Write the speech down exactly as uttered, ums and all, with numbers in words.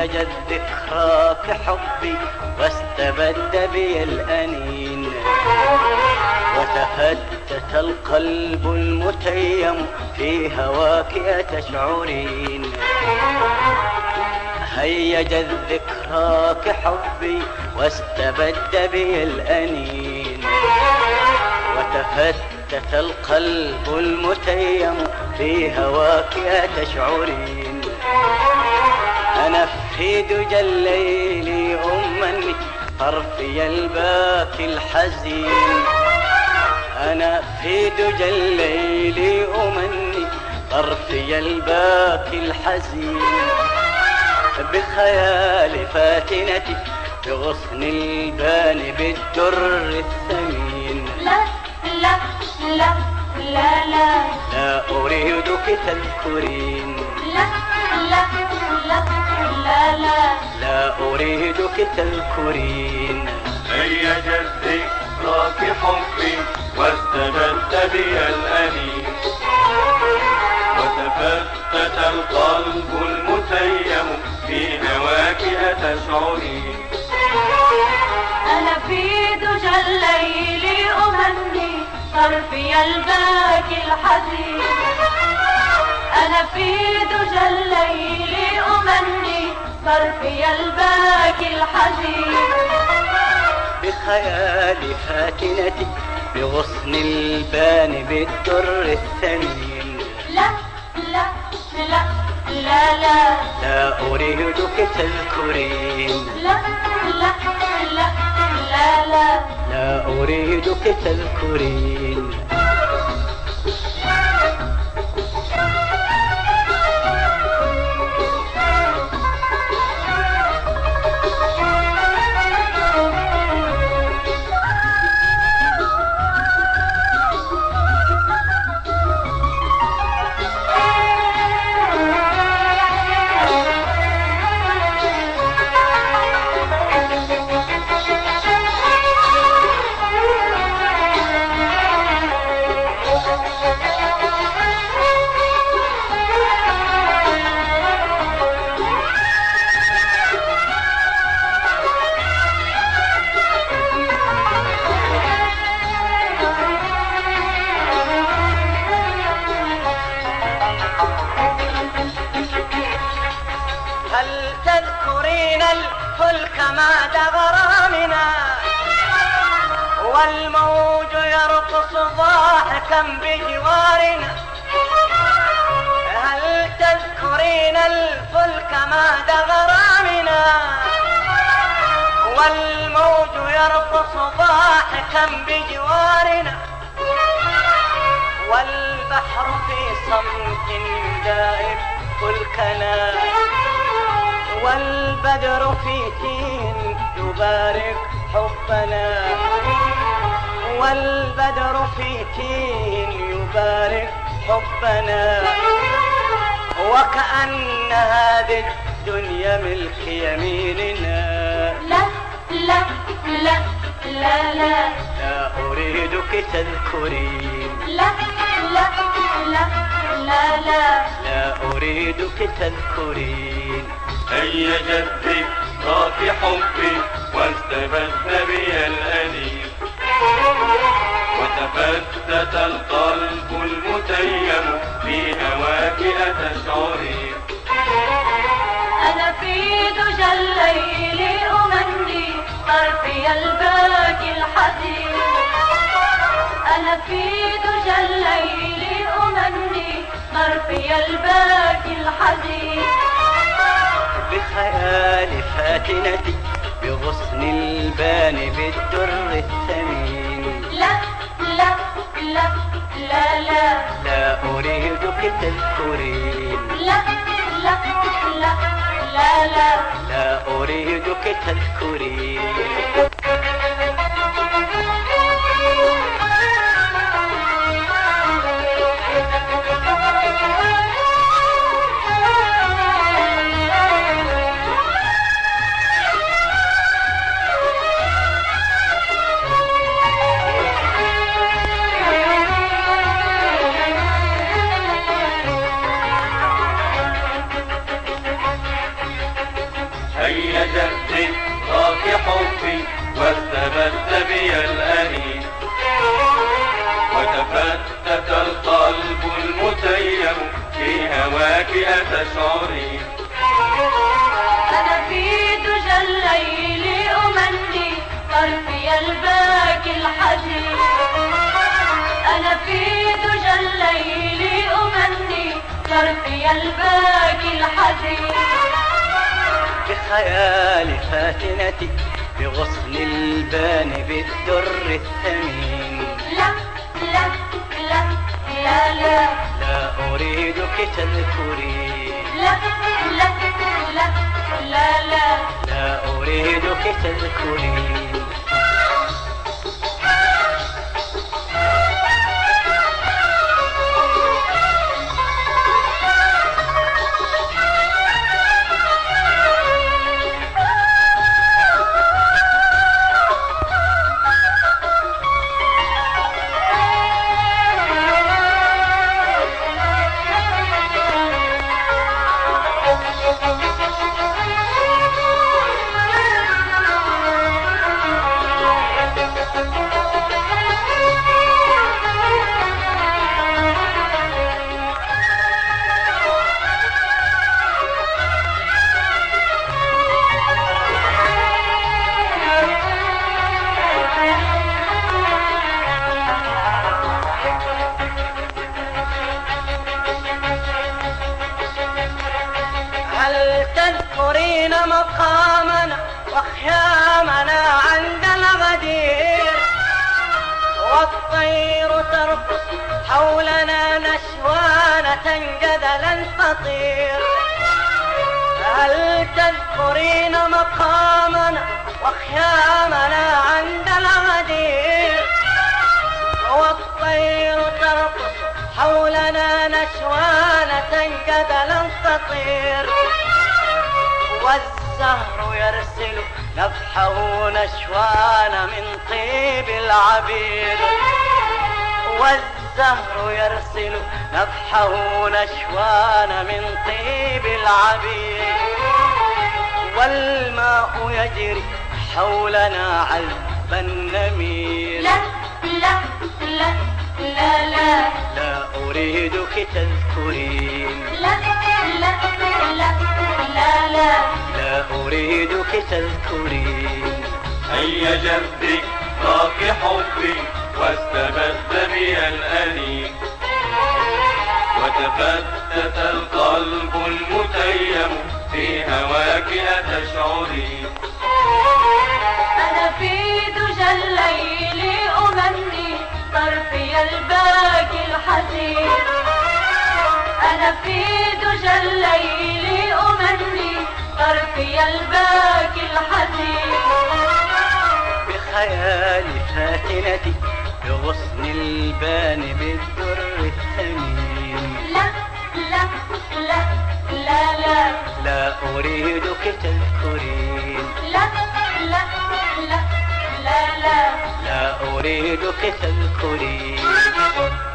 هيجت ذكراك حبي واستبد بي الأنين، وتفتت القلب المتيم في هواك أتشعرين. هيجت ذكراك حبي واستبد بي الأنين، وتفتت القلب المتيم في هواك أتشعرين. أنا في دجى الليل أمني طرفي الباكي الحزين، أنا في دجى الليل أمني طرفي الباكي الحزين. بخيال فاتنتي بغصن البان بالدر الثمين. لا لا لا لا لا لا أريدك تذكرين. لا لا لا لا لا لا أريدك تذكرين. هيجت ذكراك حبي واستبد بي الأنين، وتفتت القلب المتيم في هواك أتشعرين. أنا في دجى الليل أمني طرفي الباكي الحزين، أنا في دجى الليل أمني طرفي الباكي الحزين. بخيال فاتنتي بغصن البان بالدر الثمين. لا لا لا لا لا لا أريدك تذكرين. لا لا لا لا لا لا أريدك تذكرين. هل تذكرين الفلك بعد غرامنا والموج يرقص ضاحكا بجوارنا؟ هل تذكرين الفلك بعد غرامنا والموج يرقص ضاحكا بجوارنا؟ والبحر في صمت دائم فلكنا، والبدر في تين يبارك حبنا، والبدر في تين يبارك حبنا. وكأن هذه الدنيا ملك يميننا. لا لا لا لا لا لا أريدك تذكرين. لا لا لا لا لا لا أريدك تذكرين. هيجت ذكراك حبي واستبد بي الأنين، وتفتت القلب المتيم في هواك أتشعرين. أنا في دجى الليل أمني طرفي الباكي الحزين، أنا في دجى الليل أمني طرفي الباكي الحزين. بخيال فاتنتي بغصن البان بالدر الثمين. لا لا لا لا لا لا أريدك تذكرين. لا لا لا لا لا لا أريدك تذكرين. وتفتت القلب المتيم في هواك أتشعري. أنا في دجى الليل أمني طرفي الباكي الحزين. أنا في دجى الليل أمني طرفي الباكي الحزين. بخيال فاتنتي بغصن البان بالدر الثمين. لا لا لا لا لا لا أريدك تذكري. لا لا لا لا لا لا أريدك تذكري. هل تذكرين مقامنا وخيامنا عند الغدير، والطير ترقص حولنا نشوانة جدلا تطير. هل تذكرين مقامنا وخيامنا عند الغدير، والطير ترقص حولنا نشوانة جدلا تطير. والزهر يرسل نفحه نشوان من طيب العبير. والزهر يرسل نفحه نشوان من طيب العبير. والماء يجري حولنا عذب النمير. لا لا لا لا لا لا أريدك تذكرين. لا لا لا لا لا لا أريدك تذكرين. هيج الذكرى في حبي واستبد بي الأنين، وتفتت القلب المتيم في هواك أتشعري. أنا في دجى الليل أمني طرفي الباكي الحزين. أنا في دجى الليل أمني طرفي الباكي الحزين. بخيال فاتنتي بغصن البان بالدر الثمين. لا لا لا لا لا لا أريدك تذكرين. لا لا لا لا لا لا أريدك تذكرين.